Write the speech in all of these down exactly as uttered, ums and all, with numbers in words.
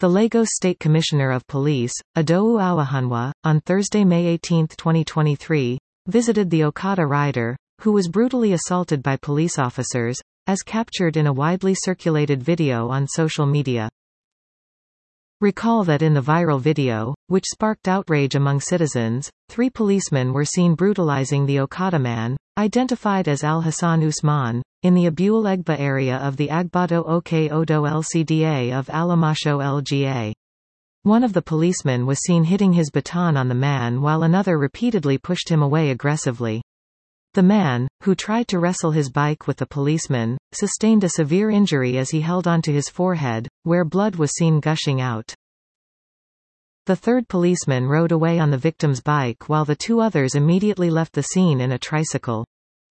The Lagos State Commissioner of Police, Adowu Awahanwa, on Thursday, May eighteenth twenty twenty-three, visited the Okada rider, who was brutally assaulted by police officers, as captured in a widely circulated video on social media. Recall that in the viral video, which sparked outrage among citizens, three policemen were seen brutalizing the Okada man, identified as Al-Hassan Usman, in the Abule-Egba area of the Agbado Oke Odo L C D A of Alamasho L G A. One of the policemen was seen hitting his baton on the man while another repeatedly pushed him away aggressively. The man, who tried to wrestle his bike with the policeman, sustained a severe injury as he held onto his forehead, where blood was seen gushing out. The third policeman rode away on the victim's bike while the two others immediately left the scene in a tricycle.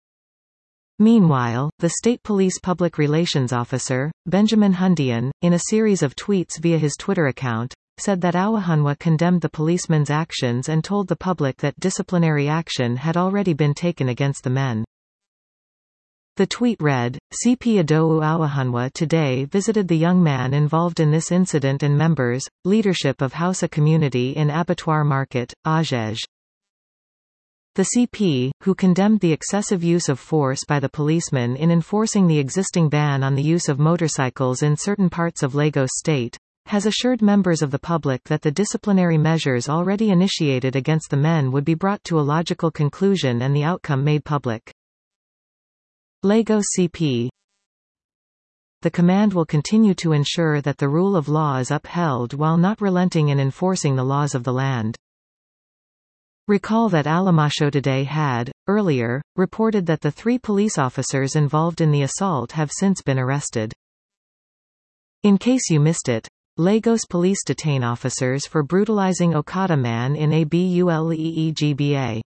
Meanwhile, the state police public relations officer, Benjamin Hundian, in a series of tweets via his Twitter account, said that Awahanwa condemned the policeman's actions and told the public that disciplinary action had already been taken against the men. The tweet read, C P Adowu Awahanwa today visited the young man involved in this incident and members, leadership of Hausa community in Abattoir Market, Ajej. The C P, who condemned the excessive use of force by the policemen in enforcing the existing ban on the use of motorcycles in certain parts of Lagos State, has assured members of the public that the disciplinary measures already initiated against the men would be brought to a logical conclusion and the outcome made public. Lagos C P. The command will continue to ensure that the rule of law is upheld while not relenting in enforcing the laws of the land. Recall that Alamasho Today had, earlier, reported that the three police officers involved in the assault have since been arrested. In case you missed it, Lagos police detain officers for brutalizing Okada man in Abuleegba.